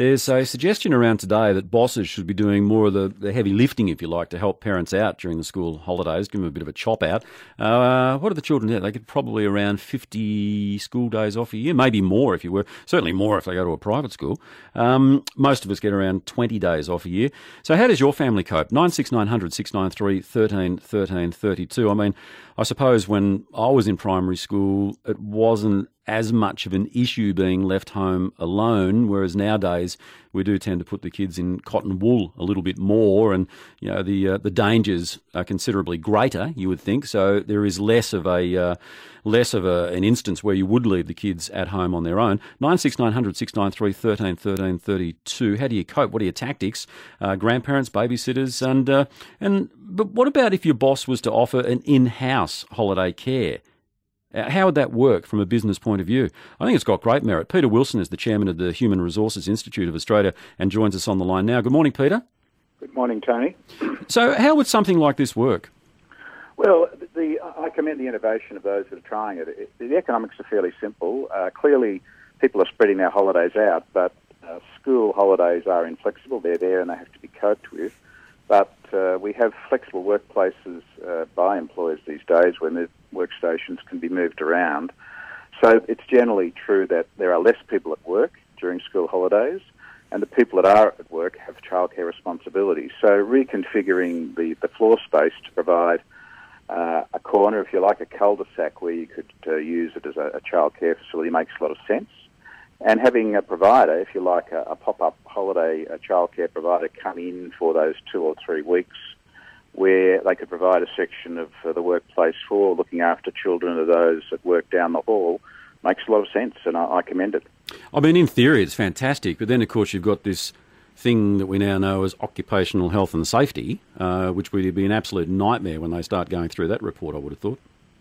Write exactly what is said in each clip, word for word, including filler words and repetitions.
There's a suggestion around today that bosses should be doing more of the, the heavy lifting, if you like, to help parents out during the school holidays, give them a bit of a chop out. Uh, what are the children get? They get probably around fifty school days off a year, maybe more if you were, certainly more if they go to a private school. Um, most of us get around twenty days off a year. So how does your family cope? nine six nine hundred six nine three thirteen thirteen thirty-two. I mean, I suppose when I was in primary school, it wasn't as much of an issue being left home alone, whereas nowadays we do tend to put the kids in cotton wool a little bit more, and you know the uh, the dangers are considerably greater, you would think. So there is less of a uh, less of a, an instance where you would leave the kids at home on their own. nine six nine hundred six nine three thirteen thirteen thirty-two. How do you cope? What are your tactics? Uh, grandparents, babysitters, and uh, and but what about if your boss was to offer an in-house holiday care? How would that work from a business point of view? I think it's got great merit. Peter Wilson is the chairman of the Human Resources Institute of Australia and joins us on the line now. Good morning, Peter. Good morning, Tony. So how would something like this work? Well, the, I commend the innovation of those that are trying it. it the economics are fairly simple. Uh, clearly, people are spreading their holidays out, but uh, school holidays are inflexible. They're there and they have to be coped with. But uh, we have flexible workplaces uh, by employers these days when the workstations can be moved around. So it's generally true that there are less people at work during school holidays, and the people that are at work have childcare responsibilities. So reconfiguring the, the floor space to provide uh, a corner, if you like, a cul-de-sac where you could uh, use it as a, a childcare facility makes a lot of sense. And having a provider, if you like, a, a pop-up holiday a childcare provider come in for those two or three weeks where they could provide a section of uh, the workplace for looking after children of those that work down the hall makes a lot of sense, and I, I commend it. I mean, in theory, it's fantastic, but then, of course, you've got this thing that we now know as occupational health and safety, uh, which would be an absolute nightmare when they start going through that report, I would have thought.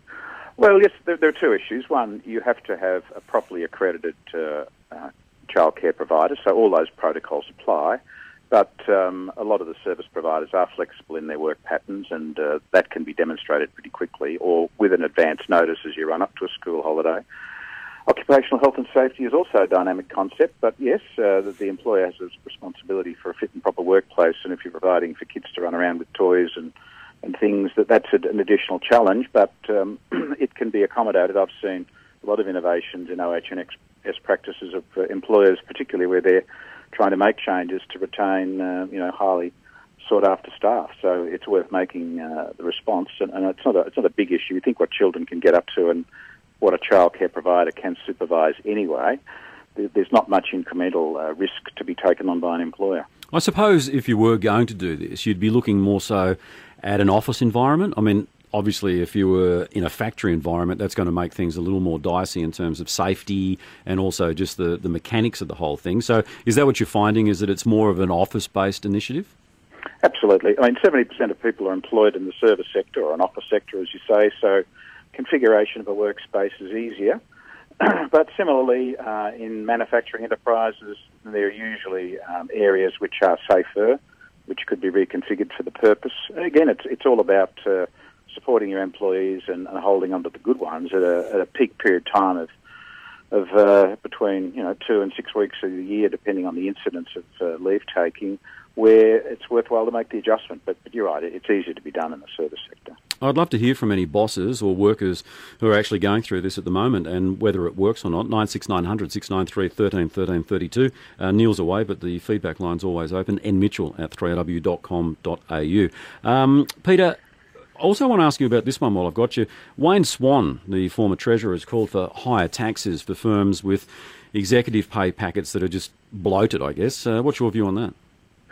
Well, yes, there, there are two issues. One, you have to have a properly accredited uh, uh, childcare provider, so all those protocols apply. But um, a lot of the service providers are flexible in their work patterns, and uh, that can be demonstrated pretty quickly or with an advance notice as you run up to a school holiday. Occupational health and safety is also a dynamic concept, but yes, uh, the, the employer has a responsibility for a fit and proper workplace, and if you're providing for kids to run around with toys and and things, that that's an additional challenge, but um, it can be accommodated. I've seen a lot of innovations in O H and S practices of uh, employers, particularly where they're trying to make changes to retain, uh, you know, highly sought-after staff. So it's worth making uh, the response, and, and it's not a it's not a big issue. You think what children can get up to and what a childcare provider can supervise anyway. There's not much incremental uh, risk to be taken on by an employer. I suppose if you were going to do this, you'd be looking more so at an office environment. I mean, obviously, if you were in a factory environment, that's going to make things a little more dicey in terms of safety and also just the, the mechanics of the whole thing. So is that what you're finding, is that it's more of an office-based initiative? Absolutely. I mean, seventy percent of people are employed in the service sector or an office sector, as you say, so configuration of a workspace is easier. But similarly, uh, in manufacturing enterprises, there are usually um, areas which are safer, which could be reconfigured for the purpose. And again, it's it's all about uh, supporting your employees and, and holding on to the good ones at a, at a peak period time of of uh, between you know two and six weeks of the year, depending on the incidence of uh, leave taking, where it's worthwhile to make the adjustment. But, but you're right, it's easier to be done in the service sector. I'd love to hear from any bosses or workers who are actually going through this at the moment and whether it works or not. nine six nine hundred six nine three thirteen thirteen thirty-two. Uh, Neil's away, but the feedback line's always open. N Mitchell at three R W dot com dot A U. Um, Peter, I also want to ask you about this one while I've got you. Wayne Swan, the former Treasurer, has called for higher taxes for firms with executive pay packets that are just bloated, I guess. Uh, what's your view on that?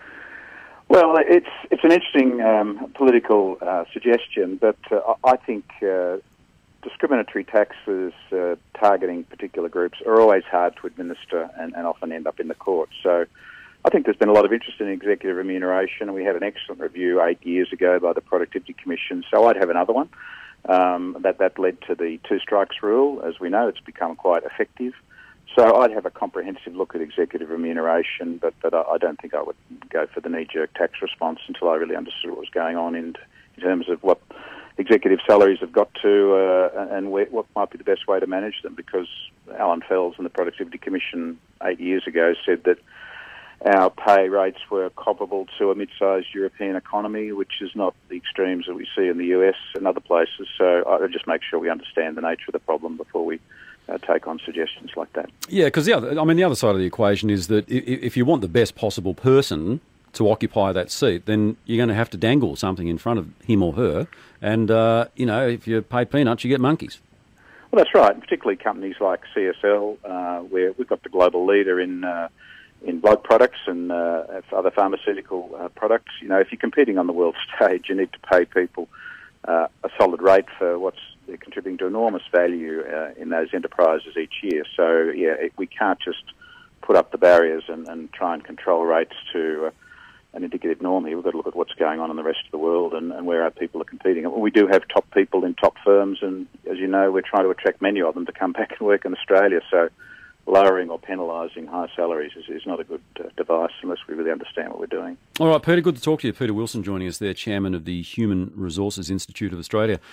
Well, it's it's an interesting um, political uh, suggestion, but uh, I think uh, discriminatory taxes uh, targeting particular groups are always hard to administer and, and often end up in the courts. So I think there's been a lot of interest in executive remuneration, and we had an excellent review eight years ago by the Productivity Commission, so I'd have another one. Um, that, that led to the two strikes rule. As we know, it's become quite effective. So I'd have a comprehensive look at executive remuneration, but, but I don't think I would go for the knee-jerk tax response until I really understood what was going on in, in terms of what executive salaries have got to uh, and where, what might be the best way to manage them, because Alan Fells and the Productivity Commission eight years ago said that our pay rates were comparable to a mid-sized European economy, which is not the extremes that we see in the U S and other places. So I would just make sure we understand the nature of the problem before we uh, take on suggestions like that. Yeah, because the other, I mean, the other side of the equation is that if you want the best possible person to occupy that seat, then you're going to have to dangle something in front of him or her. And, uh, you know, if you pay peanuts, you get monkeys. Well, that's right, and particularly companies like C S L, uh, where we've got the global leader in uh, in blood products and uh, other pharmaceutical uh, products. You know, if you're competing on the world stage, you need to pay people uh, a solid rate for what's they're contributing to enormous value uh, in those enterprises each year. So, yeah, it, we can't just put up the barriers and, and try and control rates to uh, an indicative norm here. We've got to look at what's going on in the rest of the world and, and where our people are competing. And we do have top people in top firms, and as you know, we're trying to attract many of them to come back and work in Australia. So lowering or penalising high salaries is, is not a good uh, device unless we really understand what we're doing. All right, Peter, good to talk to you. Peter Wilson joining us there, Chairman of the Human Resources Institute of Australia.